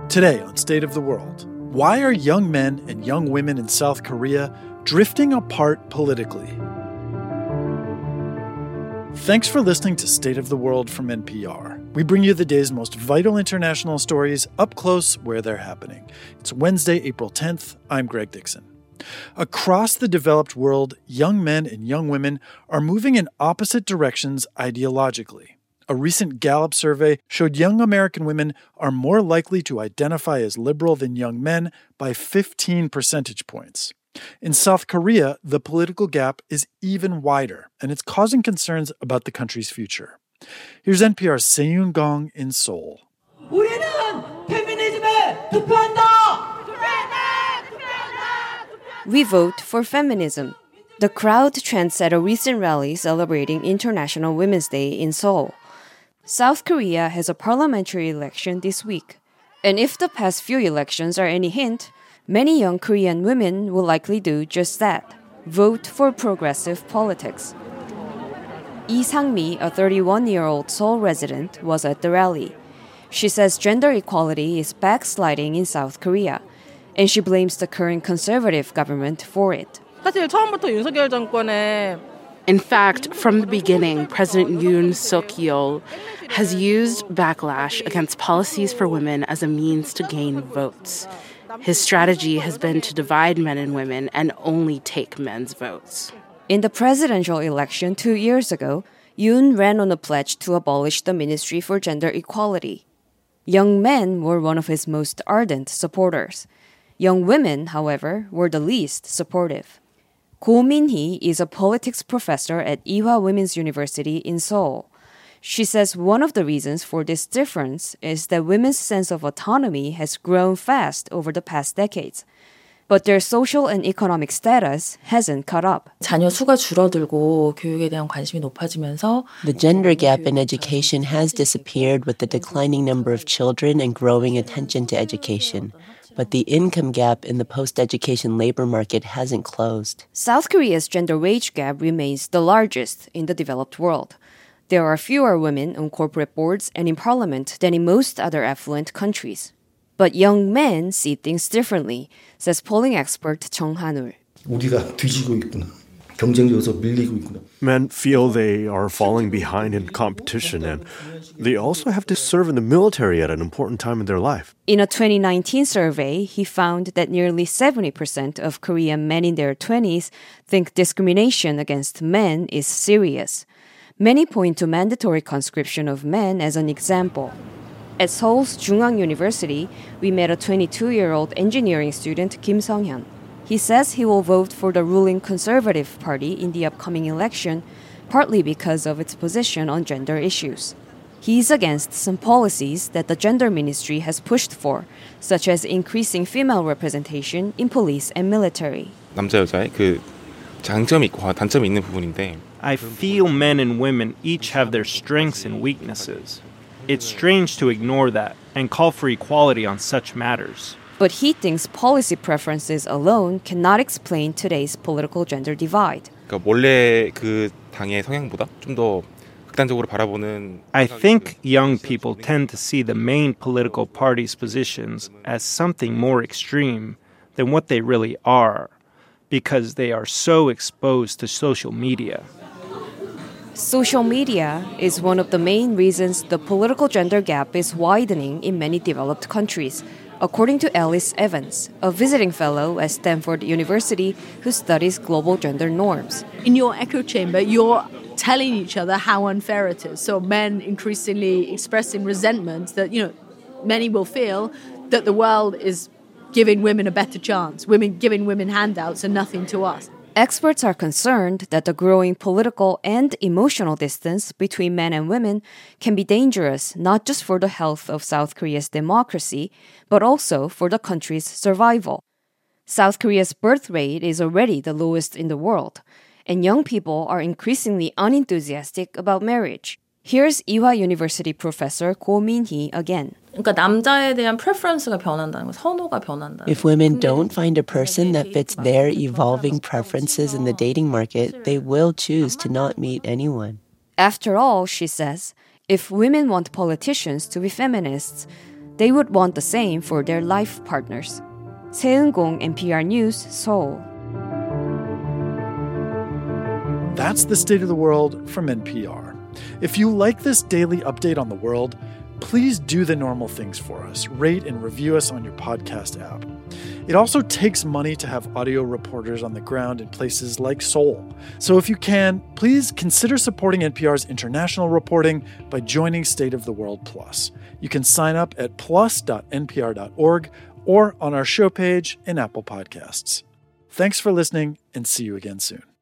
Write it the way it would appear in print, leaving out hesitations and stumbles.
Today on State of the World, why are young men and young women in South Korea drifting apart politically? Thanks for listening to State of the World from NPR. We bring you the day's most vital international stories up close where they're happening. It's Wednesday, April 10th. I'm Greg Dixon. Across the developed world, young men and young women are moving in opposite directions ideologically. A recent Gallup survey showed young American women are more likely to identify as liberal than young men by 15 percentage points. In South Korea, the political gap is even wider, and it's causing concerns about the country's future. Here's NPR's Seyoon Gong in Seoul. 우리는 페미니즘에 투표한다! We vote for feminism. The crowd chants at a recent rally celebrating International Women's Day in Seoul. South Korea has a parliamentary election this week. And if the past few elections are any hint, many young Korean women will likely do just that, vote for progressive politics. Lee Sang-mi, a 31-year-old Seoul resident, was at the rally. She says gender equality is backsliding in South Korea, and she blames the current conservative government for it. 사실 처음부터 윤석열 정권의 In fact, from the beginning, President Yoon Suk-yeol has used backlash against policies for women as a means to gain votes. His strategy has been to divide men and women and only take men's votes. In the presidential election 2 years ago, Yoon ran on a pledge to abolish the Ministry for Gender Equality. Young men were one of his most ardent supporters. Young women, however, were the least supportive. Ko Min-hee is a politics professor at Ewha Women's University in Seoul. She says one of the reasons for this difference is that women's sense of autonomy has grown fast over the past decades. But their social and economic status hasn't caught up. 자녀 수가 줄어들고 교육에 대한 관심이 높아지면서 The gender gap in education has disappeared with the declining number of children and growing attention to education. But the income gap in the post-education labor market hasn't closed. South Korea's gender wage gap remains the largest in the developed world. There are fewer women on corporate boards and in parliament than in most other affluent countries. But young men see things differently, says polling expert Chung Han-ul. 우리가 뒤지고 있구나. 경쟁력에서 밀리고 있구나. Men feel they are falling behind in competition, and they also have to serve in the military at an important time in their life. In a 2019 survey, he found that nearly 70% of Korean men in their 20s think discrimination against men is serious. Many point to mandatory conscription of men as an example. At Seoul's Jungwon University, we met a 22-year-old engineering student, Kim Sung-hyun. He says he will vote for the ruling Conservative Party in the upcoming election, partly because of its position on gender issues. He's against some policies that the Gender Ministry has pushed for, such as increasing female representation in police and military. 남자 여자의 그 장점이 있고 단점이 있는 부분인데 I feel men and women each have their strengths and weaknesses. It's strange to ignore that and call for equality on such matters. But he thinks policy preferences alone cannot explain today's political gender divide. 그러니까 원래 그 당의 성향보다 좀 더 극단적으로 바라보는 I think young people tend to see the main political party's positions as something more extreme than what they really are, because they are so exposed to social media. Social media is one of the main reasons the political gender gap is widening in many developed countries, according to Alice Evans, a visiting fellow at Stanford University who studies global gender norms. In your echo chamber, you're telling each other how unfair it is. So men increasingly expressing resentment that, many will feel that the world is giving women a better chance, giving women handouts and nothing to us. Experts are concerned that the growing political and emotional distance between men and women can be dangerous not just for the health of South Korea's democracy, but also for the country's survival. South Korea's birth rate is already the lowest in the world, and young people are increasingly unenthusiastic about marriage. Here's Ewha University professor Ko Min-hee again. 그러니까 남자에 대한 preference가 변한다는 거, 선호가 변한다는 If women don't find a person that fits their evolving preferences in the dating market, they will choose to not meet anyone. After all, she says, if women want politicians to be feminists, They would want the same for their life partners. 세은공 NPR News, Seoul. That's the State of the World from NPR. If you like this daily update on the world, please do the normal things for us. Rate and review us on your podcast app. It also takes money to have audio reporters on the ground in places like Seoul. So if you can, please consider supporting NPR's international reporting by joining State of the World Plus. You can sign up at plus.npr.org or on our show page in Apple Podcasts. Thanks for listening, and see you again soon.